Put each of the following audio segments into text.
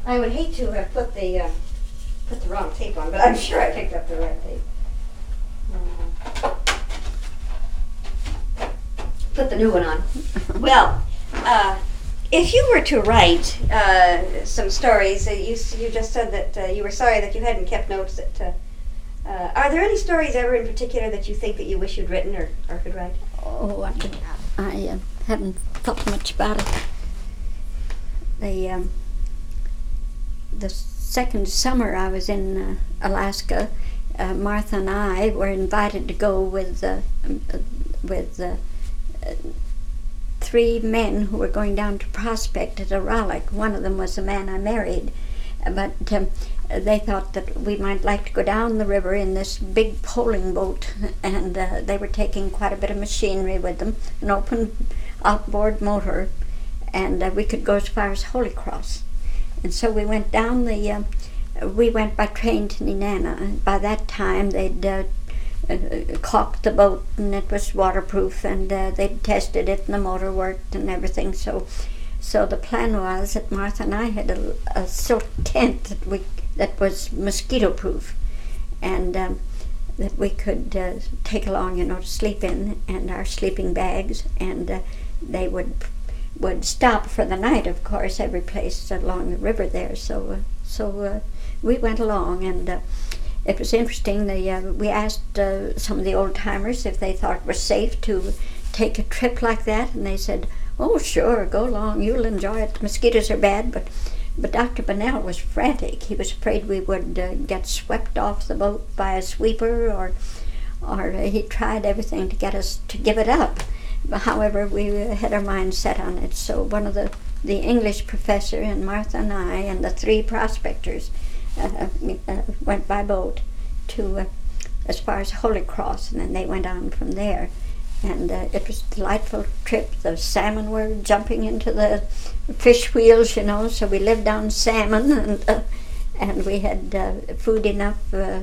I would hate to have put the wrong tape on, but I'm sure I picked up the right tape. Put the new one on. Well, if you were to write some stories, you just said that you were sorry that you hadn't kept notes. That are there any stories ever in particular that you think that you wish you'd written or could write? Oh, I haven't thought much about it. The second summer I was in Alaska, Martha and I were invited to go with 3 men who were going down to prospect at Aralik. One of them was the man I married, but they thought that we might like to go down the river in this big poling boat, and they were taking quite a bit of machinery with them, an open outboard motor, and we could go as far as Holy Cross. And so we went down we went by train to Nenana. By that time they'd caulked the boat and it was waterproof, and they'd tested it and the motor worked and everything. So the plan was that Martha and I had a silk tent that was mosquito proof, and that we could take along, to sleep in, and our sleeping bags, and they would stop for the night, of course, every place along the river there. So we went along, and it was interesting. We asked some of the old timers if they thought it was safe to take a trip like that, and they said, "Oh, sure, go along. You'll enjoy it. The mosquitoes are bad." But Dr. Bunnell was frantic. He was afraid we would get swept off the boat by a sweeper, or he tried everything to get us to give it up. However, we had our minds set on it. So one of the English professor and Martha and I and the 3 prospectors went by boat to as far as Holy Cross, and then they went on from there. And it was a delightful trip. The salmon were jumping into the fish wheels, so we lived on salmon, and we had food enough,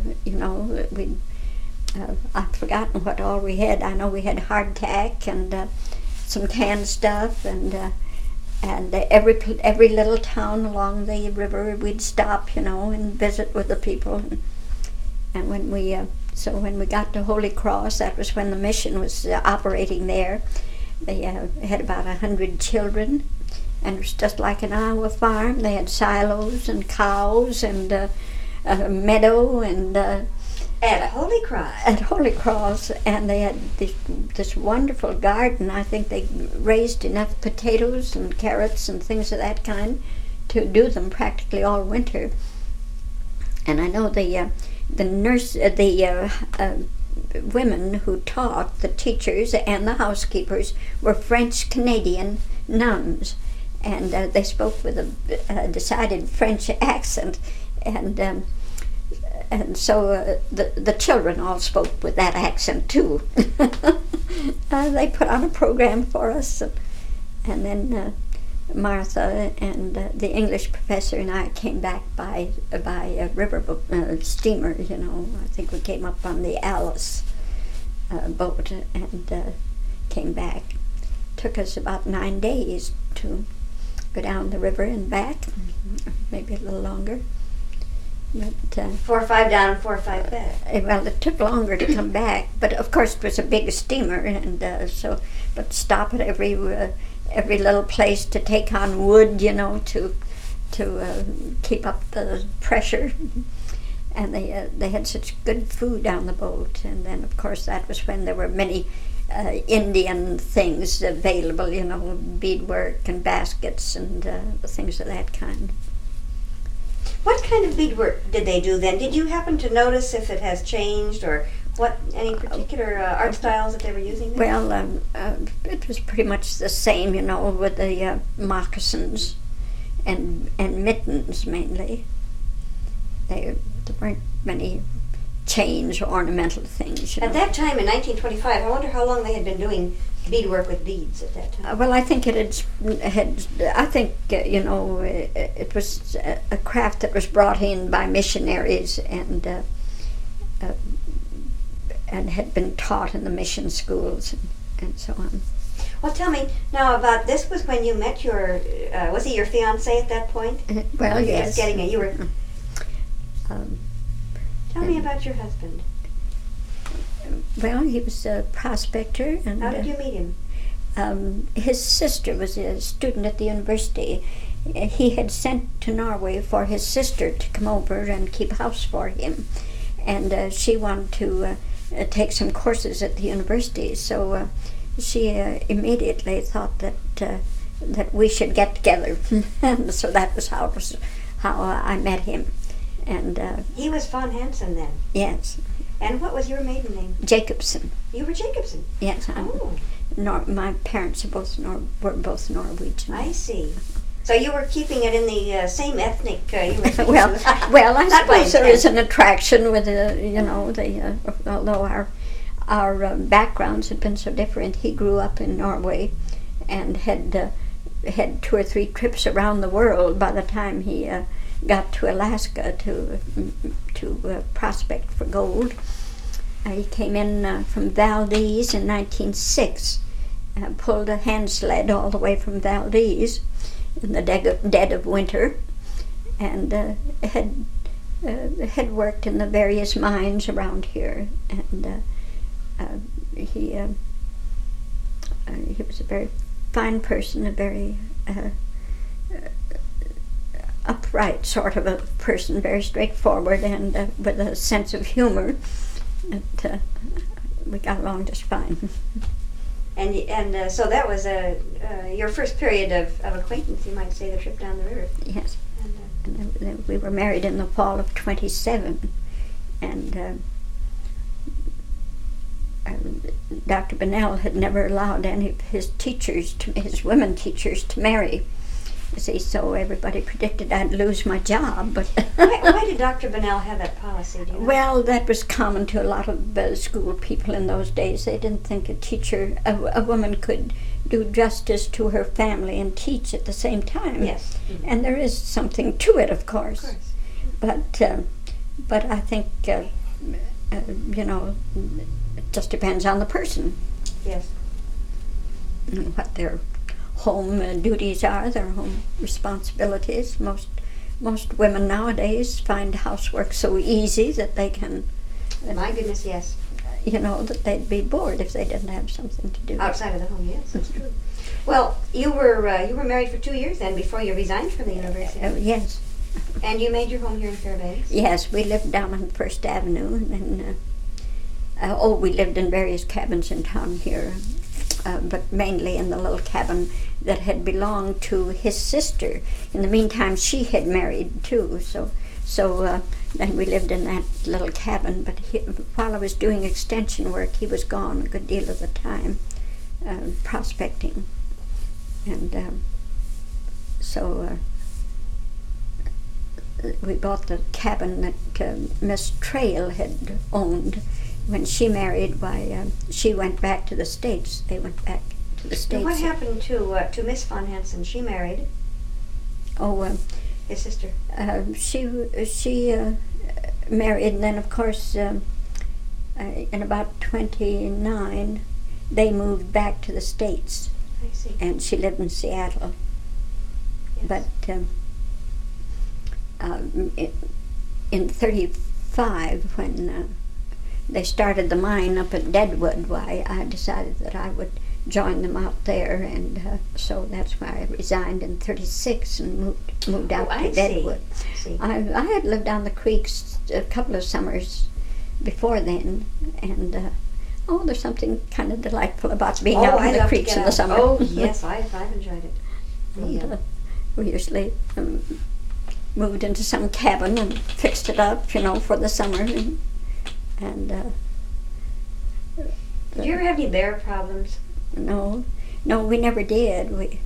I've forgotten what all we had. I know we had hardtack and some canned stuff, and every little town along the river we'd stop, and visit with the people. And when we got to Holy Cross, that was when the mission was operating there. They had about 100 children, and it was just like an Iowa farm. They had silos and cows and a meadow and. At Holy Cross. At Holy Cross, and they had this wonderful garden. I think they raised enough potatoes and carrots and things of that kind to do them practically all winter. And I know the women who taught, the teachers and the housekeepers, were French Canadian nuns, and they spoke with a decided French accent, and so the children all spoke with that accent too. They put on a program for us, and then Martha and the English professor and I came back by a river steamer. I think we came up on the Alice boat and came back. Took us about 9 days to go down the river and back, maybe a little longer. But 4 or 5 down and 4 or 5 back. Well, it took longer to come back, but of course it was a big steamer, and but stop at every little place to take on wood, to keep up the pressure. And they had such good food on the boat, and then of course that was when there were many Indian things available, beadwork and baskets and things of that kind. What kind of beadwork did they do then? Did you happen to notice if it has changed, or any particular art styles that they were using there? Well, it was pretty much the same, with the moccasins and mittens mainly. There weren't many chains or ornamental things. At that time in 1925, I wonder how long they had been doing beadwork with beads at that time. Well, I think it was a craft that was brought in by missionaries and had been taught in the mission schools and so on. Well, tell me now about this. Was when you met your was he your fiance at that point? Well, You were yes. just getting it. You were. Um, Tell me about your husband. well, he was a prospector, and How did you meet him? his sister was a student at the university. He had sent to Norway for his sister to come over and keep house for him, and she wanted to take some courses at the university. So she immediately thought that we should get together, and so that was how I met him. And He was Von Hansen then. yes, And what was your maiden name? Jacobson. You were Jacobson. Yes, Oh, my parents are were both Norwegian. I see. So you were keeping it in the same ethnic. You were well, I Not by suppose there is intent. an attraction with although our backgrounds had been so different. He grew up in Norway, and had 2 or 3 trips around the world by the time he got to Alaska to prospect for gold. He came in from Valdez in 1906, pulled a hand sled all the way from Valdez in the dead of winter, and had worked in the various mines around here. And he was a very fine person, a very upright sort of a person, very straightforward, and with a sense of humor. And we got along just fine. And so that was your first period of acquaintance, you might say, the trip down the river. Yes. And, And then we were married in the fall of 27, and Dr. Bunnell had never allowed any of his his women teachers, to marry. You see, so everybody predicted I'd lose my job, but why did Dr. Bunnell have that policy? Do you know? well, that was common to a lot of school people in those days. They didn't think a woman could do justice to her family and teach at the same time. Yes. And there is something to it, of course. Of course. But I think it just depends on the person Yes. and what their home duties are, their home responsibilities. Most women nowadays find housework so easy that they can, My goodness, yes. that they'd be bored if they didn't have something to do. Outside of the home, yes, that's true. Well, you were married for 2 years then before you resigned from the university, Yes. and you made your home here in Fairbanks. Yes, we lived down on First Avenue, and we lived in various cabins in town here, but mainly in the little cabin that had belonged to his sister. In the meantime, she had married too, so then we lived in that little cabin. But while I was doing extension work, he was gone a good deal of the time, prospecting, and so we bought the cabin that Miss Trail had owned. When she married, she went back to the States. They went back to the States. And what happened to Miss Von Hansen? She married Oh, his sister. she married, and then of course in about 29 they moved back to the States, I see. and she lived in Seattle. Yes. But in 35, when they started the mine up at Deadwood, I decided that I would join them out there, and so that's why I resigned in 36 and moved out I to Deadwood. see. I had lived on the creeks a couple of summers before then, and there's something kind of delightful about being out I on the love to creeks get in the out. summer. Oh, yes, I've enjoyed it. And, we usually moved into some cabin and fixed it up, for the summer, and Did you ever have any bear problems? no, we never did. We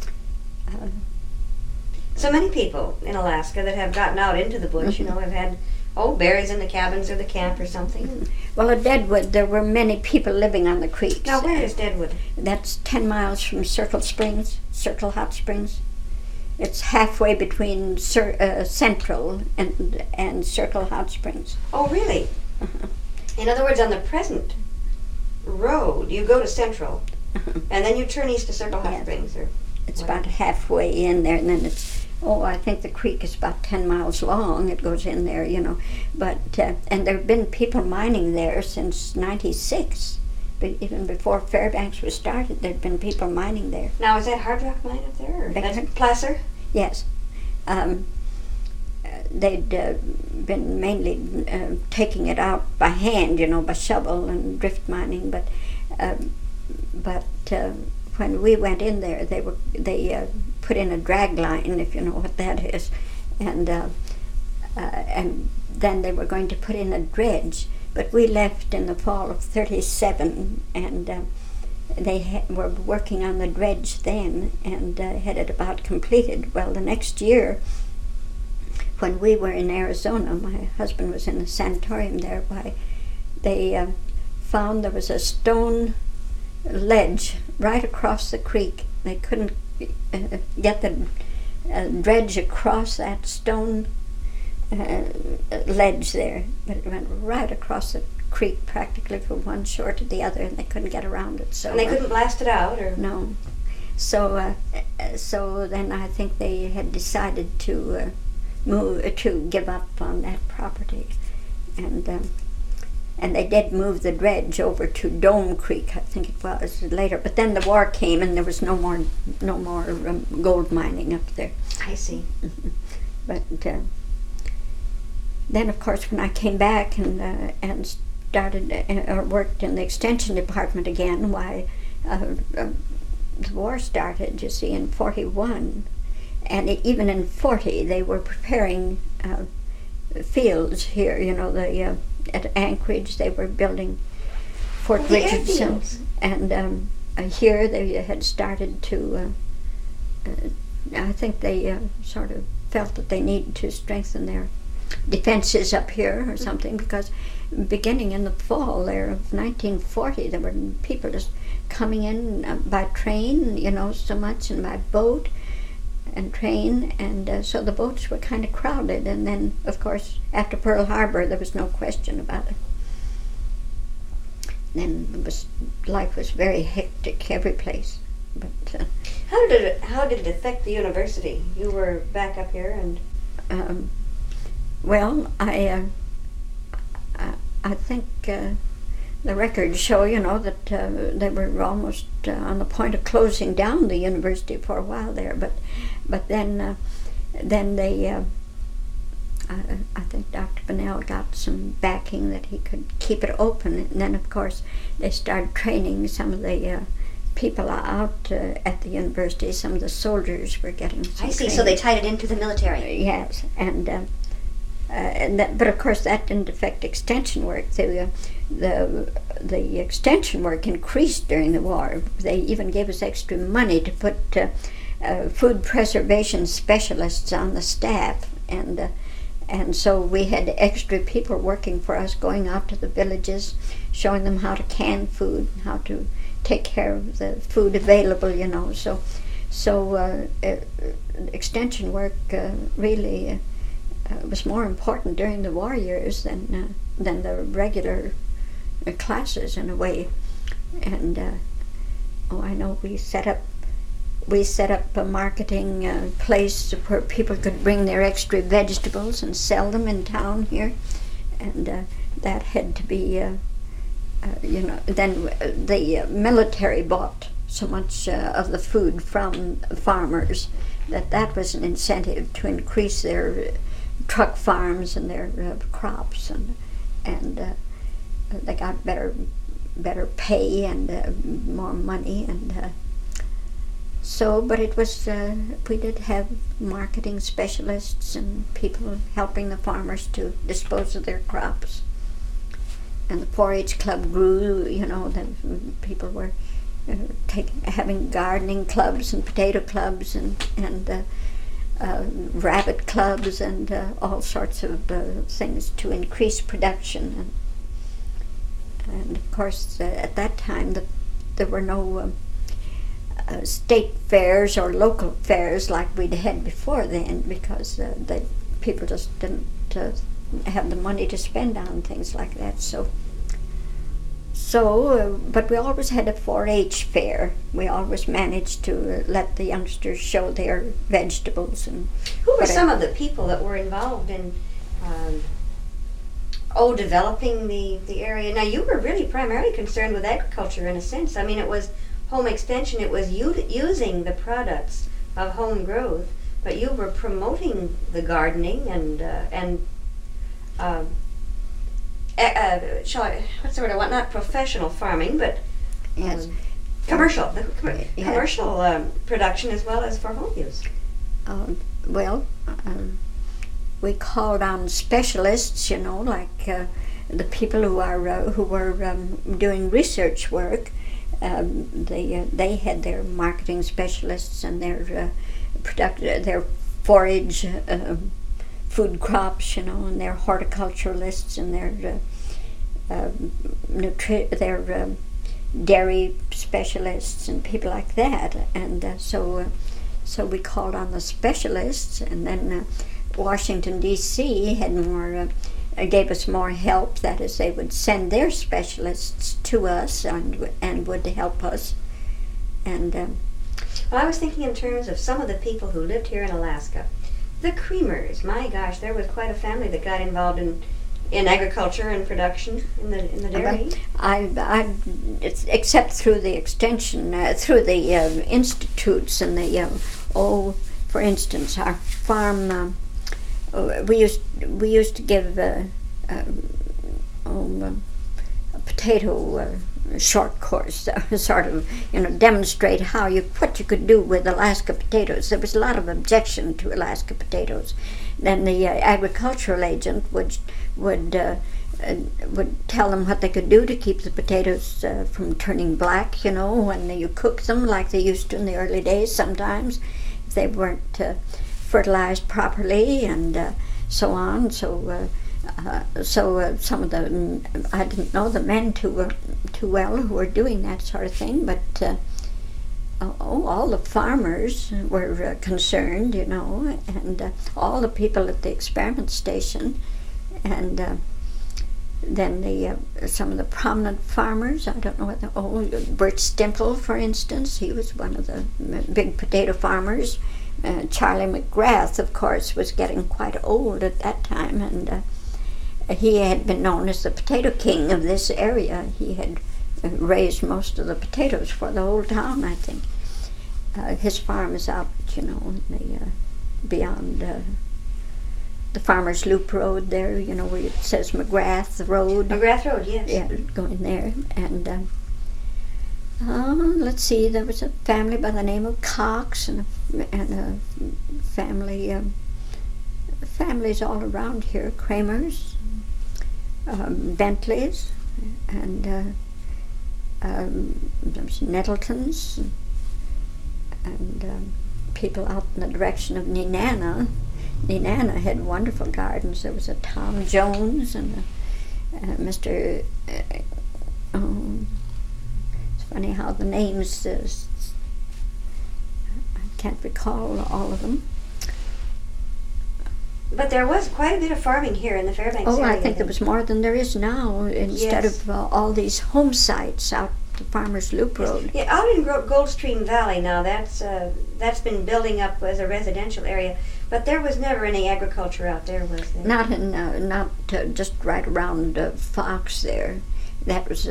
So many people in Alaska that have gotten out into the bush, have had bears in the cabins or the camp or something. well, at Deadwood there were many people living on the creeks. Now, where is Deadwood? That's 10 miles from Circle Hot Springs. It's halfway between Central and Circle Hot Springs. Oh, really? In other words, on the present road, you go to Central, And then you turn east to Circle Hot Yes. Springs, or It's whatever. about halfway in there, and then I think the creek is about 10 miles long. It goes in there, But, and there have been people mining there since 96. But even before Fairbanks was started, there had been people mining there. Now, is that Hard Rock Mine up there? Or Beg that's pardon? Placer? Yes. They'd been mainly taking it out by hand, by shovel and drift mining. But when we went in there, they put in a drag line, if you know what that is, and then they were going to put in a dredge. But we left in the fall of '37, and they were working on the dredge then, and had it about completed. Well, the next year, when we were in Arizona, my husband was in the sanatorium there. They found there was a stone ledge right across the creek. They couldn't get the dredge across that stone ledge there, but it went right across the creek practically from one shore to the other, and they couldn't get around it. So And they couldn't blast it out, or? no. So then I think they had decided to give up on that property, and they did move the dredge over to Dome Creek, I think it was later. But then the war came, and there was no more gold mining up there. I see. But then, of course, when I came back and started or worked in the extension department again, the war started, you see, in '41, and even in '40 they were preparing fields here. At Anchorage they were building Fort The Richardson, airfields. and here they had started to. I think they sort of felt that they needed to strengthen their defenses up here or something, because beginning in the fall there of 1940 there were people just coming in by train, so much, and by boat and train, and so the boats were kind of crowded. And then, of course, after Pearl Harbor, there was no question about it. Then life was very hectic every place. But How did it affect the university? You were back up here, and well, I think the records show, that they were almost on the point of closing down the university for a while there. But then they, I think Dr. Bunnell got some backing that he could keep it open. And then, of course, they started training some of the people out at the university. Some of the soldiers were getting some I see. training. So they tied it into the military. Yes, but of course that didn't affect extension work. The extension work increased during the war. They even gave us extra money to put food preservation specialists on the staff, and so we had extra people working for us, going out to the villages, showing them how to can food, how to take care of the food available. So extension work really was more important during the war years than the regular classes, in a way. And I know we set up a marketing place where people could bring their extra vegetables and sell them in town here, and that had to be then the military bought so much of the food from farmers that was an incentive to increase their truck farms and their crops, and they got better pay and more money, and but it was we did have marketing specialists and people helping the farmers to dispose of their crops, and the 4-H club grew. The people were having gardening clubs and potato clubs and rabbit clubs and all sorts of things to increase production. And of course, at that time, there were no state fairs or local fairs like we'd had before then, because the people just didn't have the money to spend on things like that. So but we always had a 4-H fair. We always managed to let the youngsters show their vegetables and. Who were some of the people that were involved in, developing the area? Now, you were really primarily concerned with agriculture in a sense. I mean, it was home extension. It was using the products of home growth, but you were promoting the gardening and what's the word I want? Not professional farming, but Yes. commercial. Yeah. Commercial production as well as for home use. Well, we called on specialists, like the people who were doing research work. They had their marketing specialists and their their forage food crops, and their horticulturalists and their their dairy specialists and people like that. And so we called on the specialists, and then Washington D.C. had more. Gave us more help. That is, they would send their specialists to us and would help us. And Well, I was thinking in terms of some of the people who lived here in Alaska. The Creamers, my gosh, there was quite a family that got involved in agriculture and production in the dairy. Except through the extension, through the institutes and the for instance, our farm. We used to give a potato short course, sort of demonstrate what you could do with Alaska potatoes. There was a lot of objection to Alaska potatoes. Then the agricultural agent would tell them what they could do to keep the potatoes from turning black. When you cook them like they used to in the early days. Sometimes if they weren't fertilized properly and so on. So some of the I didn't know the men too well who were doing that sort of thing, but all the farmers were concerned, and all the people at the experiment station, and then some of the prominent farmers. I don't know what Bert Stimple, for instance, he was one of the big potato farmers. Charlie McGrath, of course, was getting quite old at that time, and he had been known as the potato king of this area. He had raised most of the potatoes for the whole town, I think. His farm is out, beyond the Farmers Loop Road there, where it says McGrath Road. McGrath Road, yes. Yeah, going there. And let's see, there was a family by the name of Cox and a family, families all around here, Kramers, Bentleys, and there was Nettletons, and people out in the direction of Nenana. Nenana had wonderful gardens. There was a Tom Jones and Mr. Funny how the names, I can't recall all of them. But there was quite a bit of farming here in the Fairbanks area. I think there was more than there is now, instead Yes. of all these home sites out the Farmers Loop Road. Yeah, out in Goldstream Valley now, that's been building up as a residential area. But there was never any agriculture out there, was there? Not just right around Fox there. That was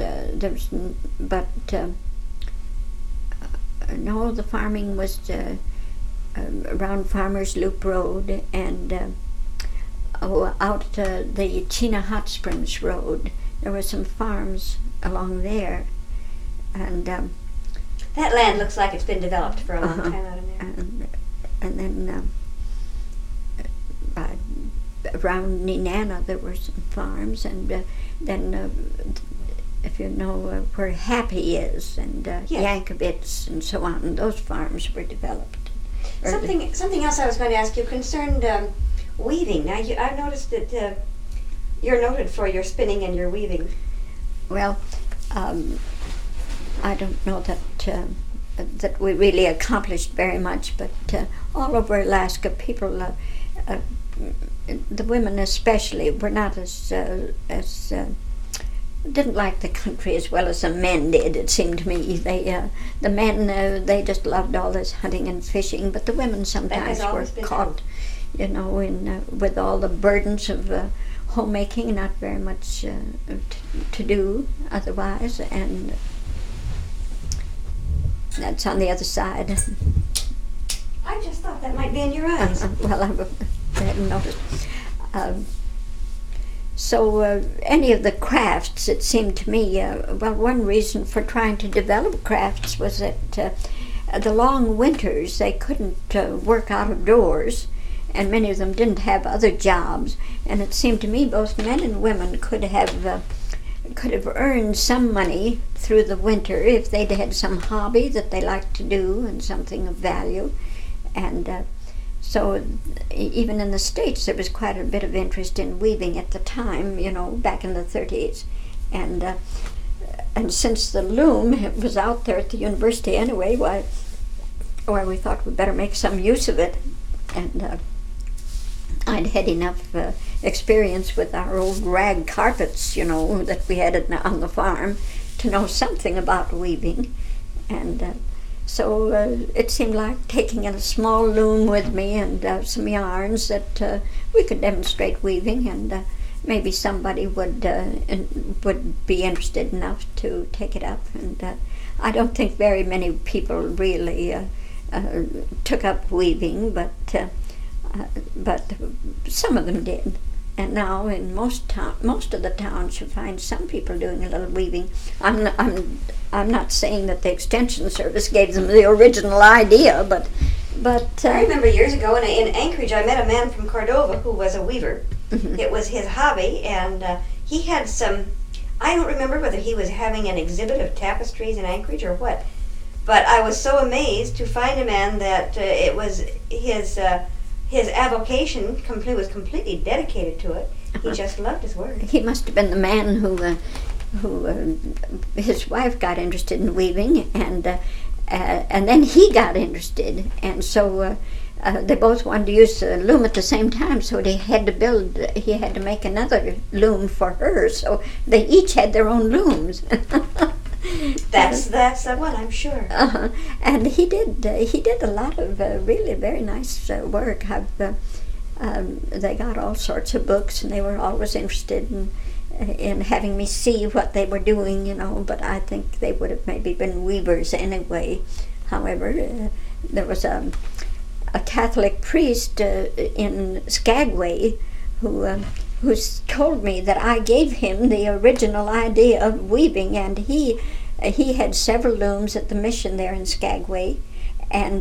no, the farming was around Farmers Loop Road and out the Chena Hot Springs Road. There were some farms along there, and that land looks like it's been developed for a long time out in there. And then around Nenana there were some farms, and then if you know where Happy is, and Yankovitz and so on, those farms were developed. Something else I was going to ask you concerned weaving. Now, I've noticed that you're noted for your spinning and your weaving. Well, I don't know that we really accomplished very much, but all over Alaska, people, the women especially, were not as didn't like the country as well as the men did. It seemed to me the men they just loved all this hunting and fishing, but the women sometimes were caught, in with all the burdens of homemaking, not very much to do otherwise, and that's on the other side. I just thought that might be in your eyes. Well, I hadn't noticed. So any of the crafts, it seemed to me, one reason for trying to develop crafts was that the long winters, they couldn't work out of doors, and many of them didn't have other jobs, and it seemed to me both men and women could have earned some money through the winter if they'd had some hobby that they liked to do and something of value. And so even in the States there was quite a bit of interest in weaving at the time, back in the 30s. And since the loom was out there at the university anyway, why we thought we'd better make some use of it. And I'd had enough experience with our old rag carpets, that we had on the farm to know something about weaving. And so it seemed like taking a small loom with me and some yarns that we could demonstrate weaving, and maybe somebody would be interested enough to take it up. And I don't think very many people really took up weaving, but some of them did. And now in most of the towns you find some people doing a little weaving. I'm not saying that the Extension Service gave them the original idea, but I remember years ago in Anchorage I met a man from Cordova who was a weaver. Mm-hmm. It was his hobby, and he had some, I don't remember whether he was having an exhibit of tapestries in Anchorage or what, but I was so amazed to find a man that it was his avocation was completely dedicated to it. He just loved his work. He must have been the man who his wife got interested in weaving, and then he got interested, and so they both wanted to use the loom at the same time. So he had to make another loom for her. So they each had their own looms. That's the one, I'm sure. And he did a lot of really very nice work. They got all sorts of books, and they were always interested in having me see what they were doing, But I think they would have maybe been weavers anyway. However, there was a Catholic priest in Skagway who told me that I gave him the original idea of weaving, and he had several looms at the mission there in Skagway, and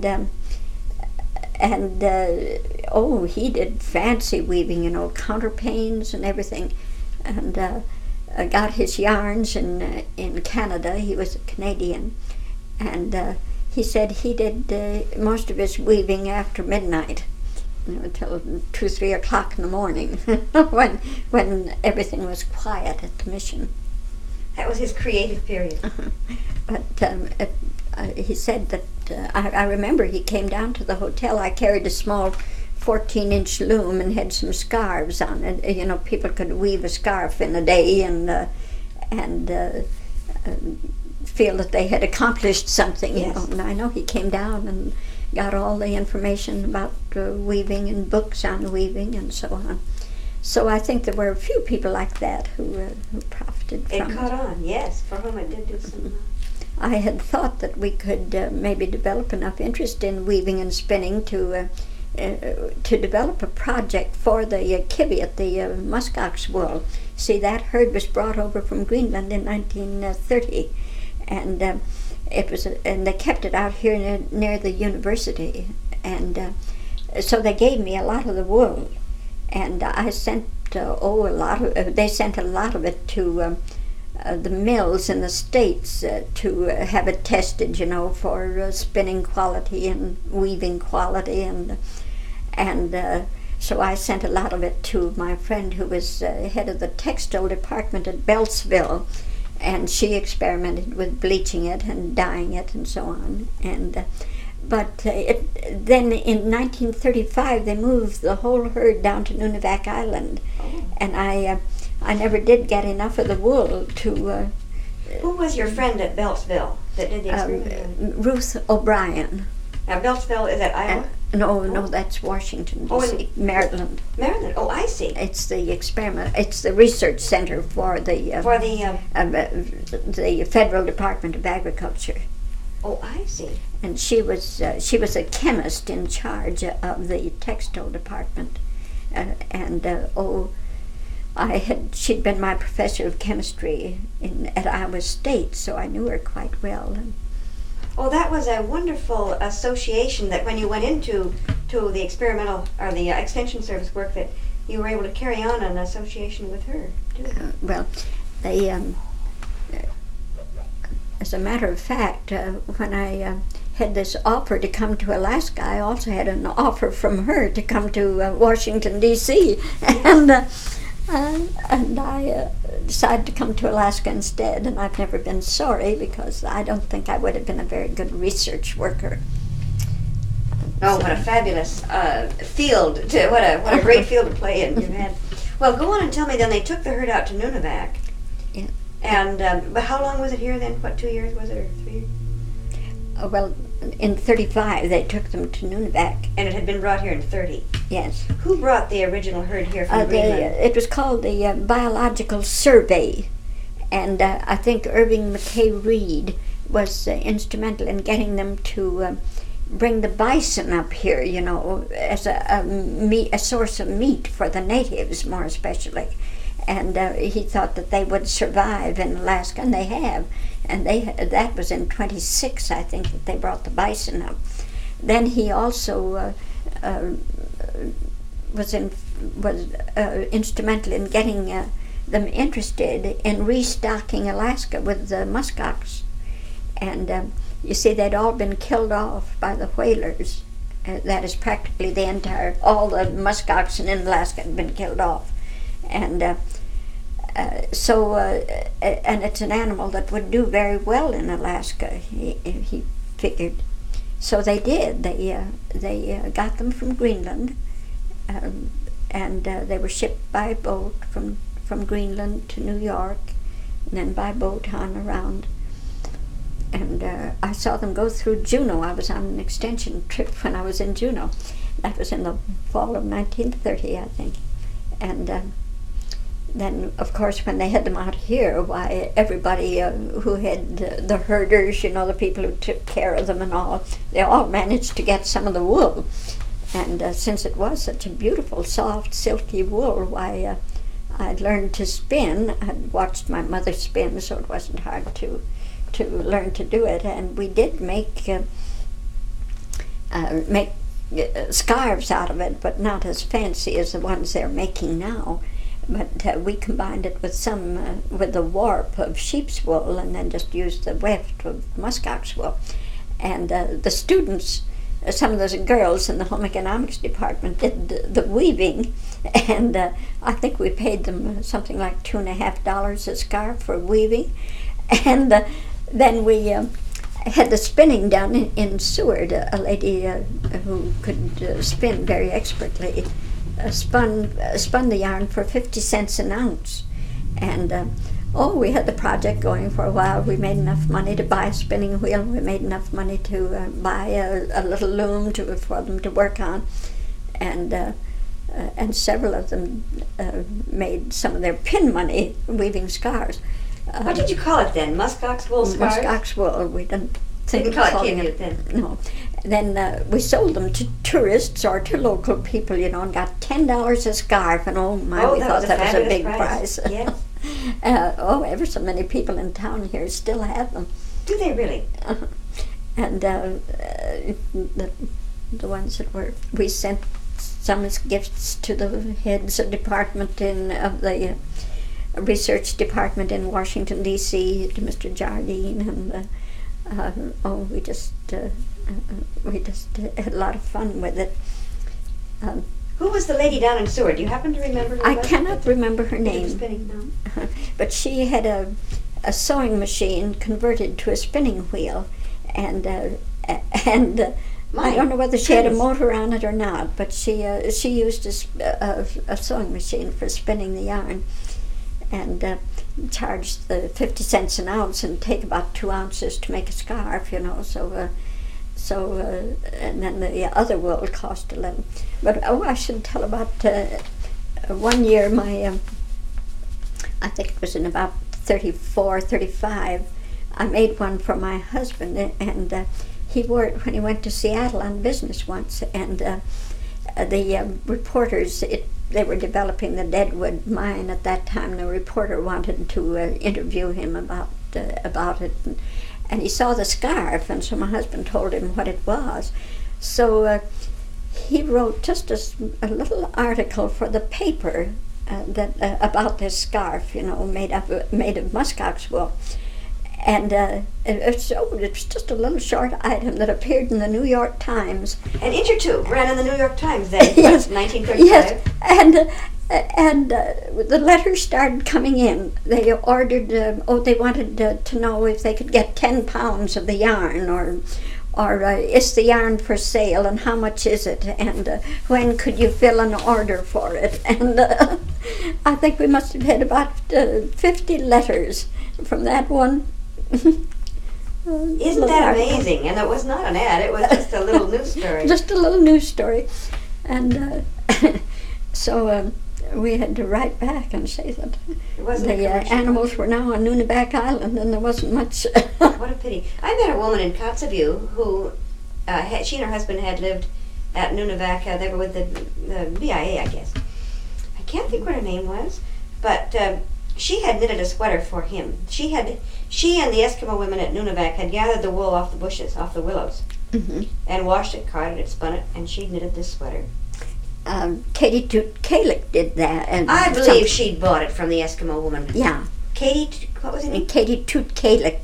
he did fancy weaving, counterpanes and everything, and got his yarns in Canada. He was a Canadian, and he said he did most of his weaving after midnight, until 2-3 o'clock in the morning, when everything was quiet at the mission. That was his creative period. But he said that I remember he came down to the hotel. I carried a small 14-inch loom and had some scarves on it. People could weave a scarf in a day and feel that they had accomplished something. Yes. And I know he came down and got all the information about weaving and books on weaving and so on. So I think there were a few people like that who profited from it. It caught on, yes, for whom it did do some. I had thought that we could maybe develop enough interest in weaving and spinning to develop a project for the Kiviat, the muskox wool. See, that herd was brought over from Greenland in 1930, and and they kept it out here near the university, and so they gave me a lot of the wool, and I sent they sent a lot of it to the mills in the States to have it tested, for spinning quality and weaving quality, and so I sent a lot of it to my friend who was head of the textile department at Beltsville, and she experimented with bleaching it and dyeing it and so on. But then in 1935 they moved the whole herd down to Nunivak Island, and I I never did get enough of the wool to. Who was your friend at Beltsville that did the experiment? Ruth O'Brien. Now, Beltsville, is that Iowa? No, that's Washington, Oh, D.C., Maryland. Maryland. Oh, I see. It's the experiment. It's the research center for the Federal Department of Agriculture. Oh, I see. And she was a chemist in charge of the textile department, she'd been my professor of chemistry at Iowa State, so I knew her quite well. Oh, that was a wonderful association that when you went into the experimental or the extension service work that you were able to carry on an association with her, too. Well, they, as a matter of fact, when I had this offer to come to Alaska, I also had an offer from her to come to Washington, D.C., and I decided to come to Alaska instead, and I've never been sorry because I don't think I would have been a very good research worker. Oh, what a fabulous field! What a great field to play in you had. Well, go on and tell me. Then they took the herd out to Nunivak. Yeah. And but how long was it here then? What, 2 years was it, or 3 years? Well, in '35 they took them to Nunivak. And it had been brought here in '30. Yes. Who brought the original herd here from Greenland? It was called the Biological Survey, and I think Irving McKay Reed was instrumental in getting them to bring the bison up here, you know, as a source of meat for the natives, more especially. And he thought that they would survive in Alaska, and they have. And that was in '26, I think, that they brought the bison up. Then he also was instrumental in getting them interested in restocking Alaska with muskox. And you see, they'd all been killed off by the whalers. That is practically all the muskoxen in Alaska had been killed off. And and it's an animal that would do very well in Alaska, he figured. So they did. They got them from Greenland, and they were shipped by boat from Greenland to New York, and then by boat on around. And I saw them go through Juneau. I was on an extension trip when I was in Juneau. That was in the fall of 1930, I think. And then, of course, when they had them out here, why, everybody who had the herders, you know, the people who took care of them and all, they all managed to get some of the wool. And since it was such a beautiful, soft, silky wool, why, I'd learned to spin. I'd watched my mother spin, so it wasn't hard to learn to do it. And we did make scarves out of it, but not as fancy as the ones they're making now. But we combined it with the warp of sheep's wool, and then just used the weft of muskox wool. And the students, some of those girls in the home economics department, did the weaving, and I think we paid them something like $2.50 a scarf for weaving. And then we had the spinning done in Seward. A lady who could spin very expertly spun the yarn for 50 cents an ounce. And we had the project going for a while. We made enough money to buy a spinning wheel. We made enough money to buy a little loom for them to work on. And several of them made some of their pin money weaving scarves. What did you call it then? Muskox wool scarves? Muskox wool. We didn't think of calling it then. No. Then we sold them to tourists or to local people, you know, and got $10 a scarf. And we thought that was a big prize. Yes. Ever so many people in town here still have them. Do they really? And the ones that we sent some as gifts to the heads of department of the research department in Washington, D.C., to Mr. Jardine, and we just had a lot of fun with it. Who was the lady down in Seward? Do you happen to remember her? I cannot remember her name. Spinning, no. But she had a sewing machine converted to a spinning wheel, and I don't know whether she had a motor on it or not, but she used a sewing machine for spinning the yarn. and charge the 50 cents an ounce and take about 2 ounces to make a scarf, you know. And then the other wool cost a little. But I should tell about one year. I think it was in about 34, 35. I made one for my husband, and he wore it when he went to Seattle on business once. And the reporters, they were developing the Deadwood mine at that time. The reporter wanted to interview him about it, and he saw the scarf, and so my husband told him what it was. So he wrote just a little article for the paper about this scarf, you know, made of muskox wool. And it's just a little short item that appeared in the New York Times. An inch or two ran in the New York Times then. Yes, 1935. Yes, and the letters started coming in. They ordered. They wanted to know if they could get 10 pounds of the yarn, or is the yarn for sale, and how much is it, and when could you fill an order for it? And I think we must have had about 50 letters from that one. Isn't that amazing? And it was not an ad, it was just a little news story. Just a little news story. And so we had to write back and say that the animals were now on Nunivak Island, and there wasn't much. What a pity. I met a woman in Kotzebue who, she and her husband had lived at Nunivak. They were with the BIA, I guess. I can't think what her name was, but she had knitted a sweater for him. She and the Eskimo women at Nunivak had gathered the wool off the bushes, off the willows, and washed it, carded it, spun it, and she knitted this sweater. Katie Toot Kalik did that. And I believe she'd bought it from the Eskimo woman. Yeah. Katie, what was her name? Katie Toot Kalik.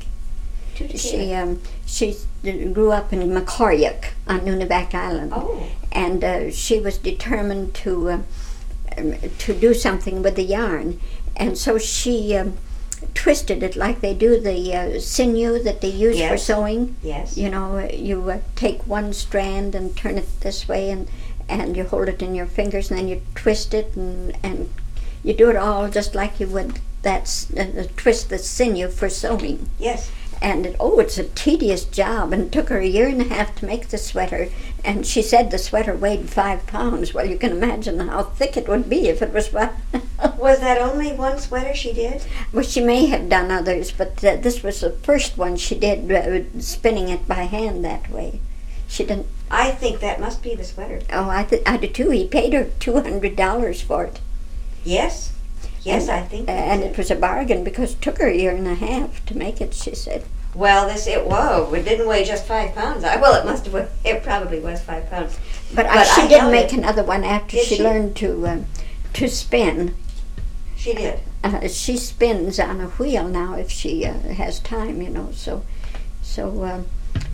She grew up in Macoriac on Nunivak Island. Oh. And she was determined to do something with the yarn. And so she twisted it like they do the sinew that they use for sewing. Yes. You know, you take one strand and turn it this way, and you hold it in your fingers, and then you twist it, and you do it all just like you would twist the sinew for sewing. Yes. And it's a tedious job, and it took her 1.5 years to make the sweater, and she said the sweater weighed 5 pounds. Well, you can imagine how thick it would be if it was what. Was that only one sweater she did? Well, she may have done others, but this was the first one she did, spinning it by hand that way. She didn't. I think that must be the sweater. Oh, I do too. He paid her $200 for it. Yes. Yes, I think. And it was a bargain because it took her 1.5 years to make it, she said. Well, it didn't weigh just 5 pounds. It probably was 5 pounds. But she did make another one after she learned to spin. She did. She spins on a wheel now if she has time, you know. So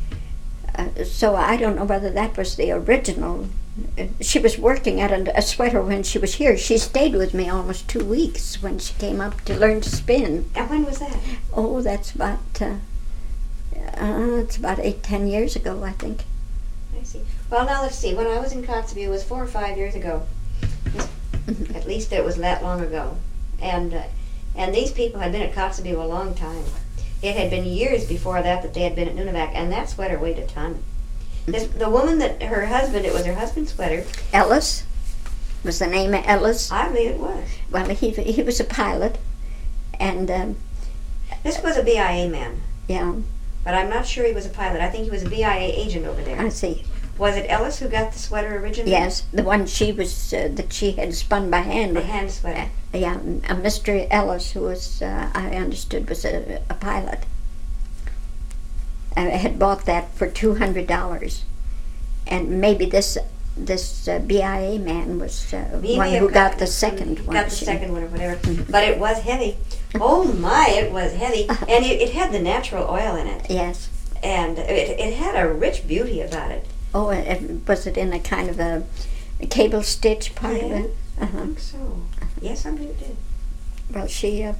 I don't know whether that was the original. She was working at a sweater when she was here. She stayed with me almost 2 weeks when she came up to learn to spin. And when was that? Oh, that's about it's about 8-10 years ago, I think. I see. Well, now let's see. When I was in Kotzebue, it was 4 or 5 years ago. At least it was that long ago. And these people had been at Kotzebue a long time. It had been years before that they had been at Nunivak, and that sweater weighed a ton. The woman it was her husband's sweater. Ellis? Was the name of Ellis? I believe it was. Well, he was a pilot, and... this was a BIA man. Yeah. But I'm not sure he was a pilot. I think he was a BIA agent over there. I see. Was it Ellis who got the sweater originally? Yes, the one she had spun by hand. The hand sweater. Yeah, a Mr. Ellis, who was, I understood, was a pilot. I had bought that for $200, and maybe this BIA man was one who got the second one. Got the second one or whatever. But it was heavy. Oh my, it was heavy. And it had the natural oil in it. Yes. And it had a rich beauty about it. Oh, was it in a kind of a cable stitch part of it? I think so. Yes, I believe it did. Well, she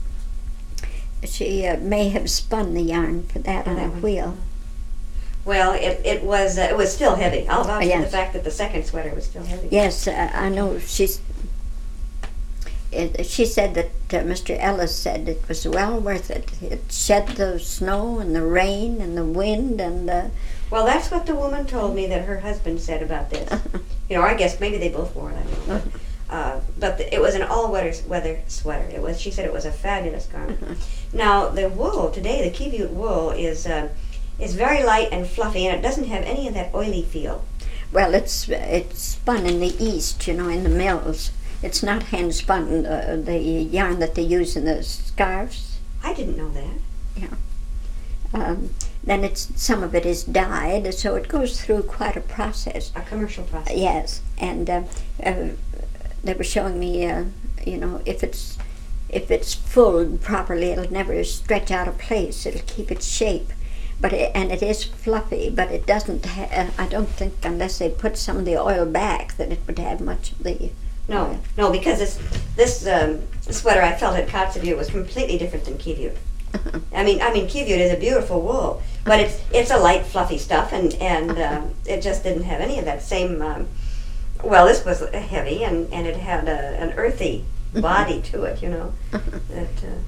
may have spun the yarn for that on a wheel. Well, it was still heavy. I'll vouch for the fact that the second sweater was still heavy. Yes, I know. She said that Mr. Ellis said it was well worth it. It shed the snow and the rain and the wind and the. Well, that's what the woman told me that her husband said about this. I guess maybe they both wore it. I don't know. But it was an all-weather sweater. She said it was a fabulous garment. Now, the wool today, the Kivyut wool, is very light and fluffy, and it doesn't have any of that oily feel. Well, it's spun in the East, in the mills. It's not hand spun, the yarn that they use in the scarves. I didn't know that. Yeah. Then some of it is dyed, so it goes through quite a process. A commercial process. Yes, and they were showing me, if it's fulled properly, it'll never stretch out of place. It'll keep its shape. And it is fluffy, but it doesn't. I don't think unless they put some of the oil back that it would have much of the. No, because this sweater I felt at Kotzebue was completely different than Kivyut. I mean Kivyut is a beautiful wool, but it's a light, fluffy stuff, and it just didn't have any of that same. This was heavy, and it had an earthy body to it, That.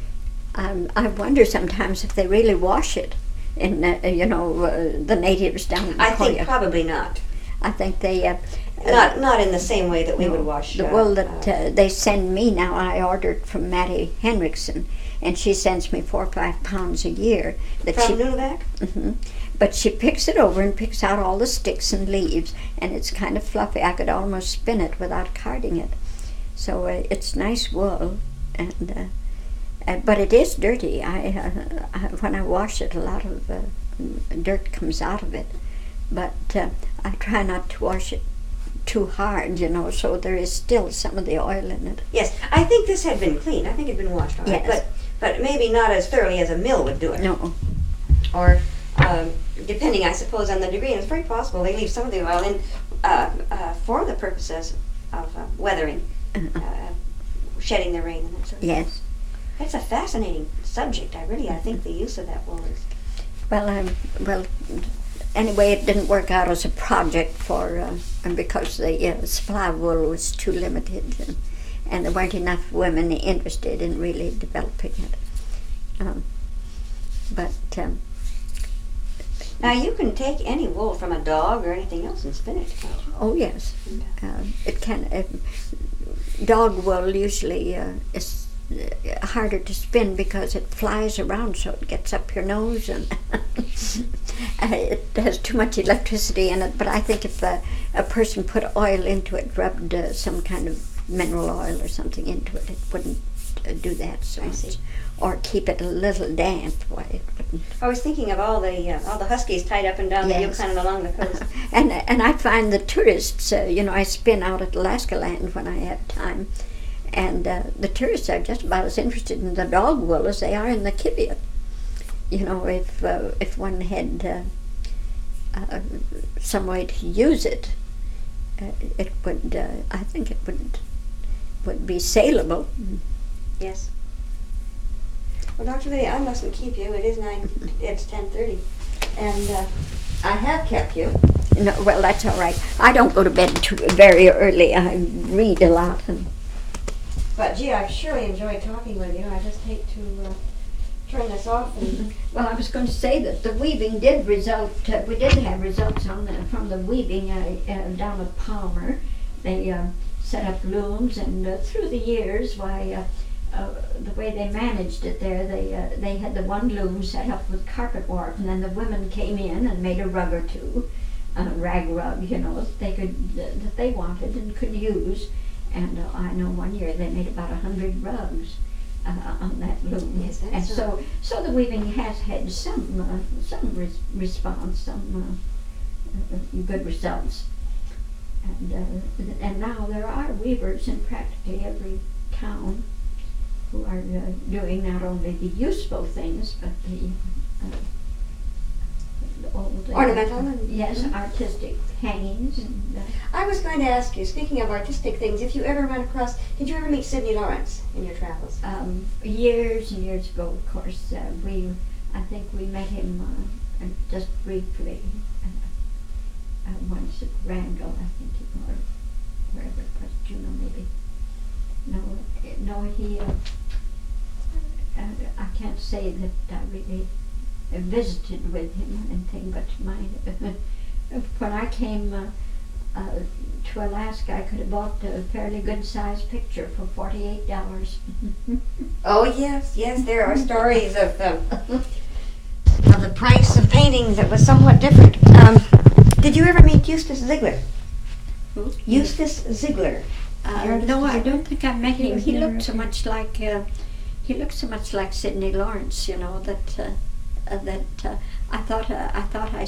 I wonder sometimes if they really wash it. In the natives down in I Korea. think probably not. I think they not in the same way that we would wash the wool that they send me now. I ordered from Mattie Henriksen, and she sends me 4 or 5 pounds a year. From Nunavak? Mm-hmm. But she picks it over and picks out all the sticks and leaves, and it's kind of fluffy. I could almost spin it without carding it. So it's nice wool, and. But it is dirty. When I wash it, a lot of dirt comes out of it. But I try not to wash it too hard, so there is still some of the oil in it. Yes, I think this had been cleaned. I think it had been washed all right. Yes. But maybe not as thoroughly as a mill would do it. No. Or depending, I suppose, on the degree. And it's very possible they leave some of the oil in for the purposes of weathering, shedding the rain and that sort of thing. Yes. That's a fascinating subject. I think the use of that wool is. Well, anyway, it didn't work out as a project because the supply of wool was too limited, and there weren't enough women interested in really developing it. Now you can take any wool from a dog or anything else and spin it. Can't you? Oh yes, it can. Dog wool usually is harder to spin because it flies around, so it gets up your nose, and it has too much electricity in it. But I think if a person put oil into it, rubbed some kind of mineral oil or something into it, it wouldn't do that so much. Or keep it a little damp. Why it wouldn't. I was thinking of all the huskies tied up and down the Yukon and along the coast. And I find the tourists, I spin out at Alaska Land when I have time. And the tourists are just about as interested in the dog wool as they are in the Kivyut. If one had some way to use it, it would. I think it would be saleable. Yes. Well, Dr. Lydia, I mustn't keep you. It is 9. It's 10:30, and I have kept you. No, well, that's all right. I don't go to bed very early. I read a lot and. But gee, I've surely enjoyed talking with you. I just hate to turn this off. Well, I was going to say that the weaving did result. We did have results from the weaving down at Palmer. They set up looms, and through the years, the way they managed it there, they had the one loom set up with carpet warp, and then the women came in and made a rug or two, a rag rug, that they wanted and could use. And I know one year they made about 100 rugs on that loom. Yes, that's and so the weaving has had some response, some good results. And now there are weavers in practically every town who are doing not only the useful things, but the old ornamental yes, artistic hangings. And, I was going to ask you, speaking of artistic things, if you ever run across, did you ever meet Sidney Lawrence in your travels? Years and years ago, of course, I think we met him just briefly once at Randall, I think, or wherever it was, Juneau maybe. No, he, I can't say that I really visited with him or anything, but when I came to Alaska, I could have bought a fairly good-sized picture for $48. Oh yes, yes, there are stories of the price of painting that was somewhat different. Did you ever meet Eustace Ziegler? Who? Eustace Ziegler. No, I don't think I met him. was He never looked so a- much like Sidney Lawrence, you know. I thought I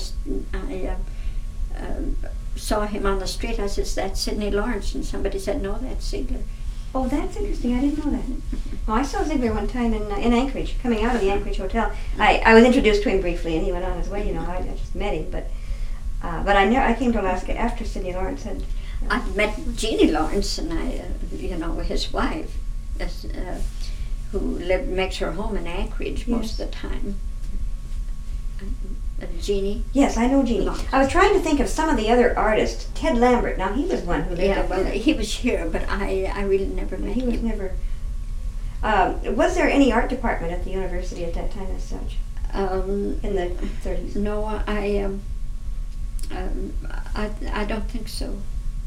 saw him on the street. I said, "That's Sidney Lawrence," and somebody said, "No, that's Ziegler." Oh, that's interesting. I didn't know that. Well, I saw Ziegler one time in Anchorage, coming out of the Anchorage Hotel. I was introduced to him briefly, and he went on his way. You know, I just met him, but I came to Alaska after Sidney Lawrence had. I met Jeannie Lawrence, and his wife, who makes her home in Anchorage most of the time. Jeannie. Yes, I know Jeannie. Lawrence. I was trying to think of some of the other artists. Ted Lambert. Now he was one who lived Yeah, up well, there. he was here, but I really never met He was him. never. Was there any art department at the university at that time as such in the 30s? No, I don't think so.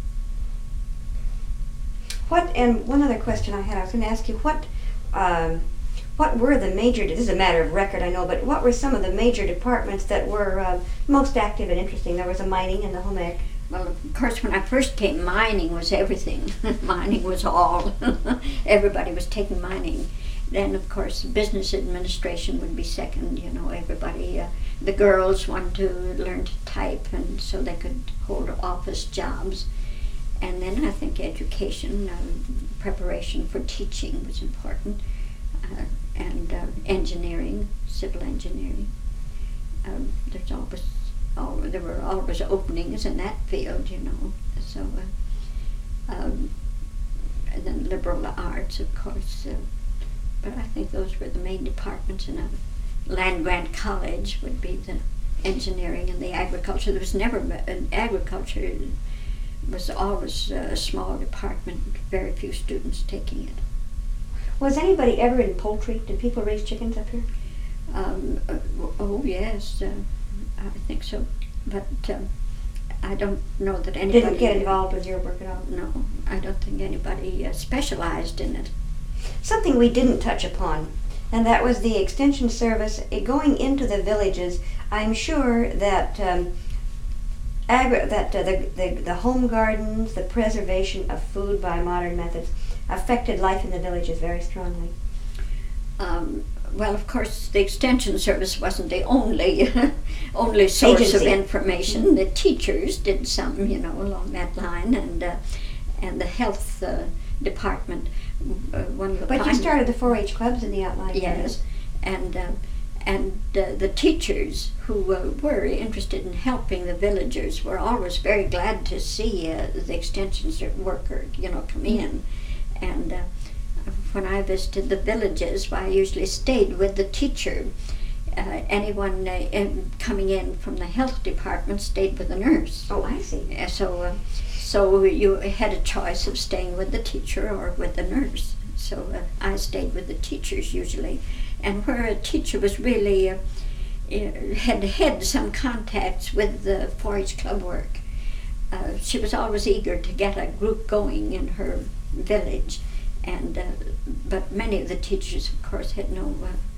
And one other question I had, I was going to ask you, what were the major, this is a matter of record I know, but what were some of the major departments that were most active and interesting? There was a mining and the home ec. Well, of course, when I first came, mining was everything. Mining was all. Everybody was taking mining. Then, of course, business administration would be second. You know, everybody, the girls wanted to learn to type, and so they could hold office jobs. And then I think education, preparation for teaching was important, and engineering, civil engineering. There were always openings in that field, you know. So, and then liberal arts, of course. But I think those were the main departments. And land grant college would be the engineering and the agriculture. There was never an agriculture. Was always a small department, very few students taking it. Was anybody ever in poultry? Did people raise chickens up here? Oh yes, I think so. But I don't know that anybody Didn't get involved with your work at all? No, I don't think anybody specialized in it. Something we didn't touch upon, and that was the extension service going into the villages. I'm sure that the home gardens, the preservation of food by modern methods, affected life in the villages very strongly. Well, of course, the extension service wasn't the only only source Agency. of information. The teachers did some, you know, along that line, and the health department. One of the But you started the 4-H clubs in the outlying areas. Yes, and the teachers who were interested in helping the villagers were always very glad to see the extension worker, you know, come in. And when I visited the villages, I usually stayed with the teacher. Anyone coming in from the health department stayed with the nurse. Oh, I see. So you had a choice of staying with the teacher or with the nurse. So I stayed with the teachers usually. And where a teacher was really had some contacts with the 4-H club work, she was always eager to get a group going in her village. And but many of the teachers, of course, had no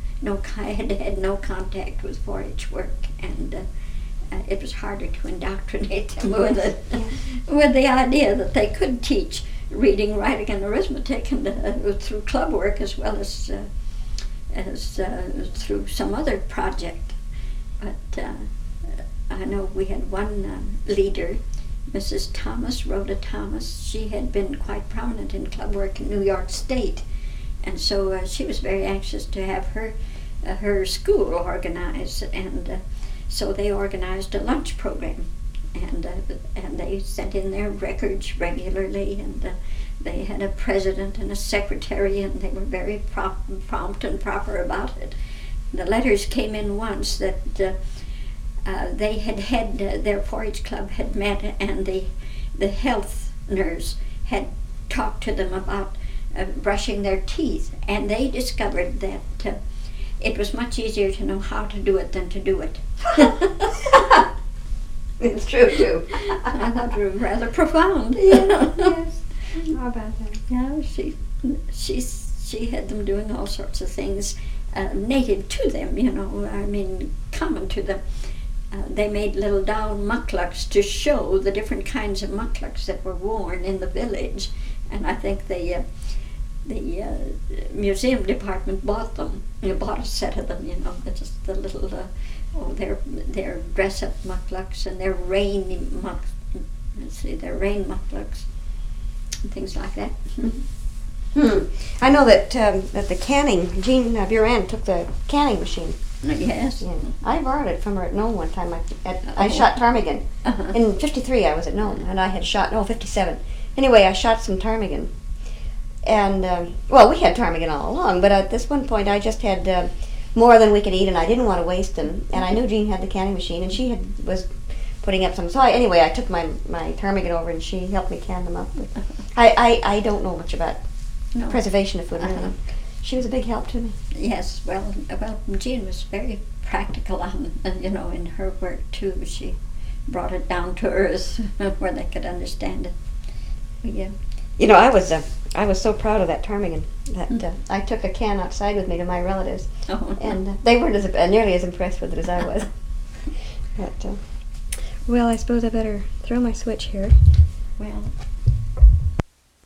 contact with 4-H work, and it was harder to indoctrinate them with the idea that they could teach reading, writing, and arithmetic, and through club work as well as through some other project. But I know we had one leader, Mrs. Thomas, Rhoda Thomas. She had been quite prominent in club work in New York State, and so she was very anxious to have her school organized, and so they organized a lunch program, and they sent in their records regularly, and they had a president and a secretary, and they were very prompt and proper about it. The letters came in once that they had their 4-H club had met, and the health nurse had talked to them about brushing their teeth, and they discovered that it was much easier to know how to do it than to do it. It's true too. I thought it was rather profound. Yes. How about that? Yeah, she had them doing all sorts of things native to them, I mean, common to them. They made little down mucklucks to show the different kinds of mucklucks that were worn in the village, and I think the museum department bought them. Bought a set of them, just the little their dress-up mucklucks and their rain mucklucks and things like that. I know that that the canning, Jean Buran took the canning machine. Yes. Yeah. I borrowed it from her at Nome one time. I shot ptarmigan. In '53 I was at Nome, and I had shot, '57. Anyway, I shot some ptarmigan. And, we had ptarmigan all along, but at this one point I just had more than we could eat, and I didn't want to waste them. And I knew Jean had the canning machine, and she was putting up some. So I took my ptarmigan over, and she helped me can them up. But I don't know much about preservation of food. Really. She was a big help to me. Yes, well, Jean was very practical in her work too. She brought it down to earth where they could understand it. Yeah. I was so proud of that ptarmigan that I took a can outside with me to my relatives, and they weren't nearly as impressed with it as I was. But, well, I suppose I better throw my switch here. Well,